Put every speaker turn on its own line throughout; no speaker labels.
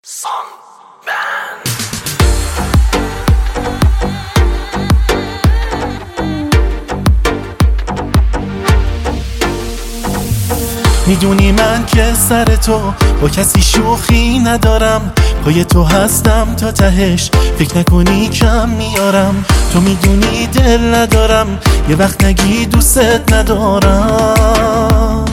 Song Band.
میدونی من که سر تو با کسی شوخی ندارم، پای تو هستم تا تهش، فکر نکنی کم میارم. تو میدونی دل ندارم، یه وقت نگی دوستت ندارم.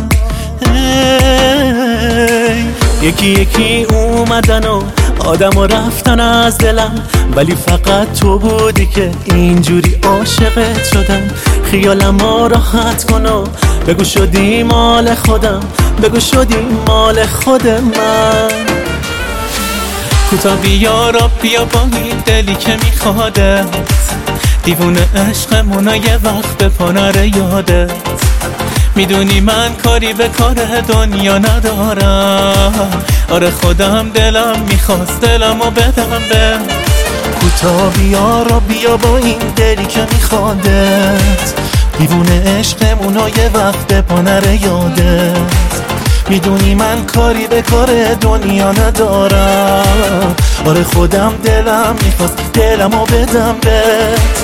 یکی یکی اومدن و آدم و رفتن از دلم، ولی فقط تو بودی که اینجوری عاشقت شدم. خیالمو راحت کن و بگو شدی مال خودم، بگو شدی مال خود من. کوتا بیا را بیا با این دلی که میخوادت، دیوونه عشقمونو یه وقت به پا نره یادت. میدونی من کاری به کار دنیا ندارم، آره خودم دلم میخواست دلمو بدم به. کوتا بیا را بیا با این دلی که میخوادت، دیوونه عشقمونو یه وقت به پا نره یادت. میدونی من کاری به کار دنیا ندارم، آره خودم دلم میخواست دلمو بدم بهت.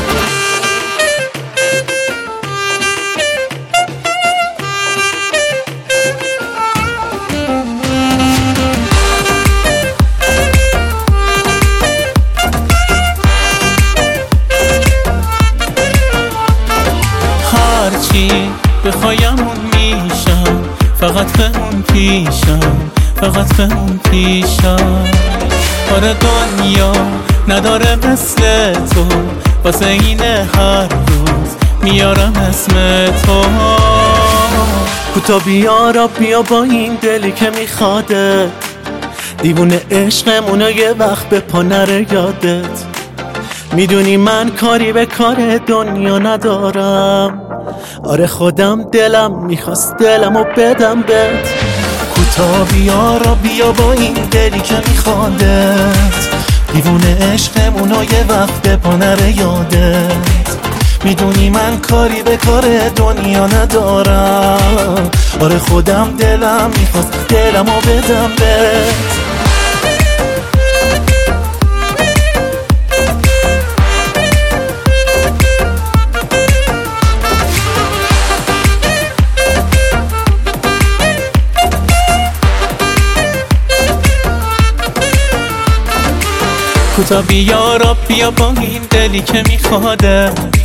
هرچی بخوایمون میشم، فقط بمون پیشم، فقط بمون پیشم. آره دنیا نداره مثل تو، واسه اینه هر روز میارم اسم تو. کوتا بیا را بیا با این دلی که میخواده، دیوونه عشقمونو یه وقت به پا نره یادت. میدونی من کاری به کار دنیا ندارم، آره خودم دلم میخواست دلمو بدم بهت. کوتا بیا را بیا با این دلی که میخوادت، دیوونه عشقمونو یه وقت به پا نره یادت. میدونی من کاری به کار دنیا ندارم، آره خودم دلم میخواست دلمو بدم بهت. کوتا بیا را بیا با این دلی که میخواده،